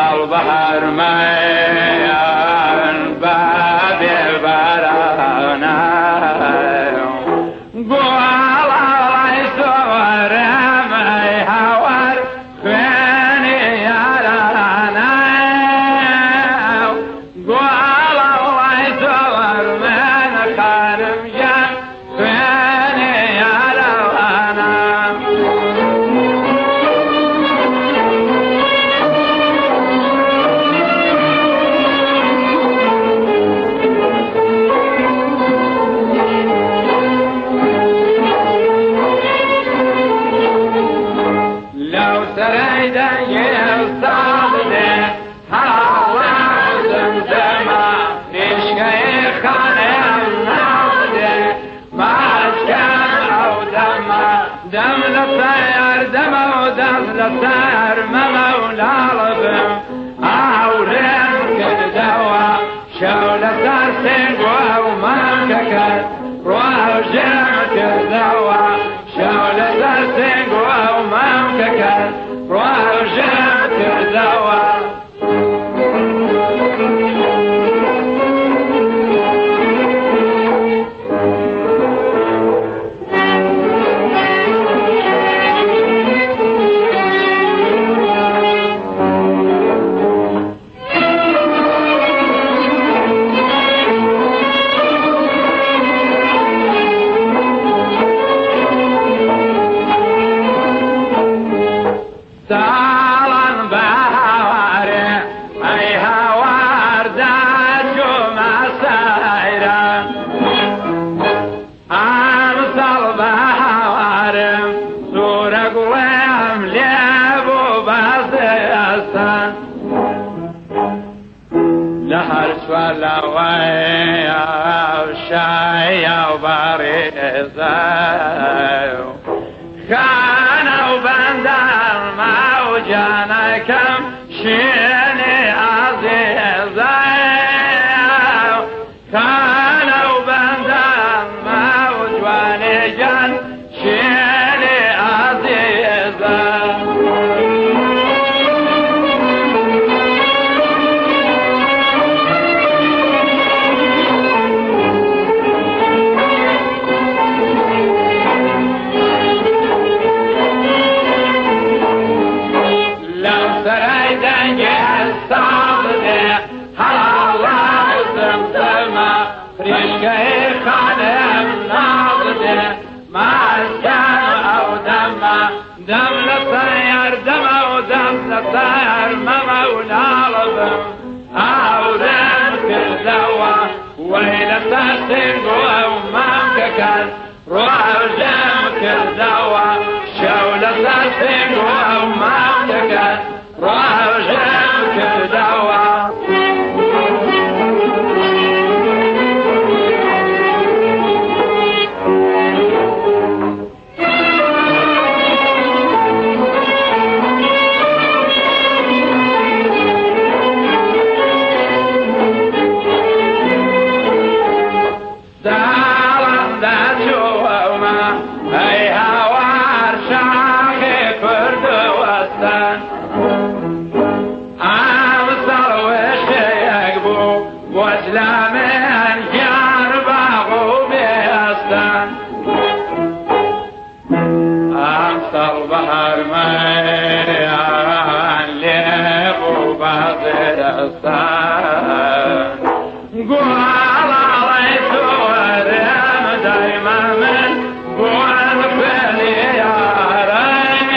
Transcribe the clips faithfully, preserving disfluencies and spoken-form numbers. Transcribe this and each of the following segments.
بهر من باب برانا قول الله سورم ای هوار خوینی یارانا قول الله سور من خانم جان خوینی یارانا سريدا يصطادني هلا زمزمة إشكي خانم نعودي ما أشكال أو دمة دم للطير دم ودم للطير ما مولى ربم أورين كل دوا شولة ترسيق ومملكة روح جمك الدوا شولة ترسيق ومملكة وجهت الدواء سالان بهاره ای هوار داشو مسایره امسال بهارم سورگویم لیبو بسیستن لهر شوالوی او شای او بریزه خانو بندر موجانكم شيني عزيزة خانو بندر موجواني جان شيني عزيزة رشكي خانم ناظده ما أسكان أو دم دم للطير دم أو دم للطير ما مولى ربم أورم كل دوا ويلة تسنق وممككل روح وجم كل دوا شولة تسنق وممككل روح وجم كل دوا واسلامين جاربه بيستان أمسر بحر ميان ليبو بازرستان قول الله يسورم دايما من قول فيني يا ريم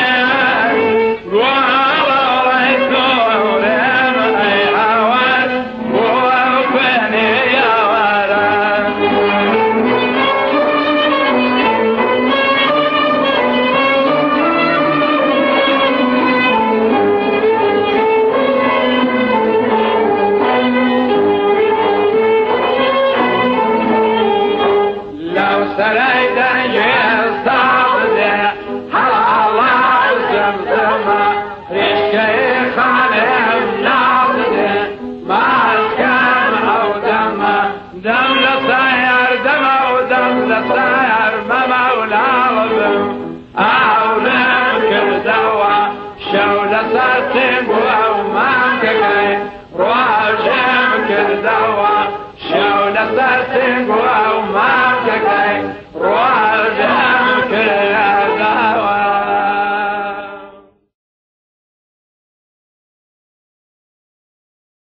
قول الله يسورم أي هوان سريدا يصطادني هلا الله زمزمة رشكي خانم ناظده ما أسكان أو دم دم للطير دم أو دم للطير ما مولى ربم أورم كل دوا شولة